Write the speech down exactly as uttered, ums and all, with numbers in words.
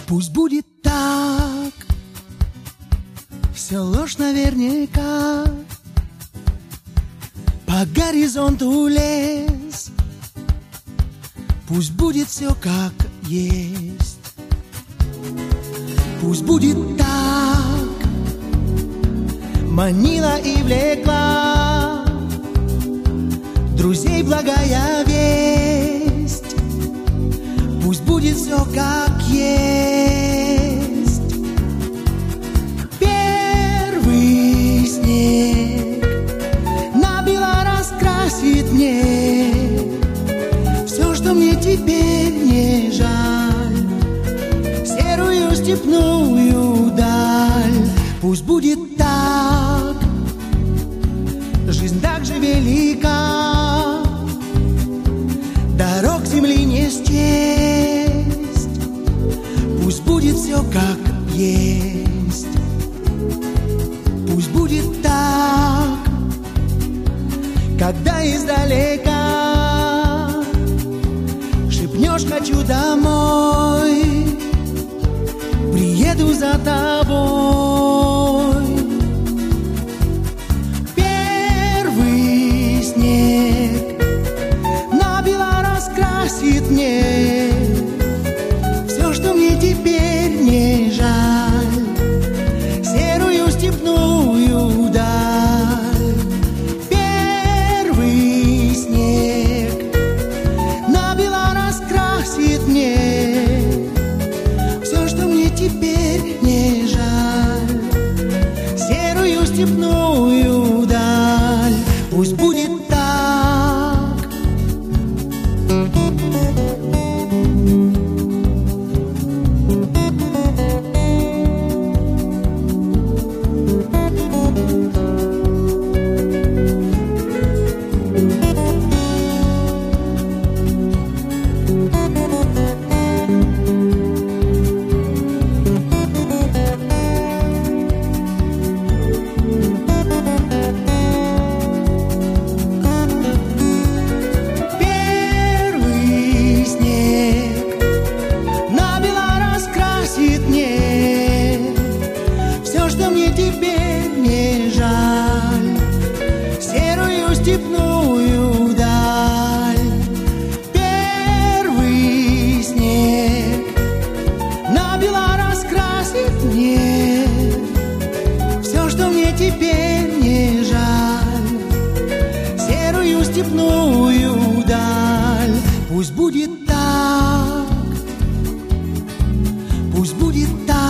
Пусть будет так, все ложь наверняка. По горизонту лес, пусть будет все как есть. Пусть будет так, манила и влекла друзей благая весть. Пусть будет все как есть. Первый снег набело раскрасит мне все, что мне теперь не жаль, серую степную даль. Пусть будет так, жизнь так же велика, дорог земли не счесть. Пусть будет все как есть. Пусть будет так, когда издалека шепнешь «хочу домой», приеду за тобой. Первый снег набело раскрасит мне все, что мне теперь не жаль, серую степную даль. Первый снег набело раскрасит мне все, что мне теперь не жаль, серую степную даль. Пусть будет так. Степную даль. Первый снег набело раскрасит мне все, что мне теперь не жаль, серую степную даль. Пусть будет так, пусть будет так.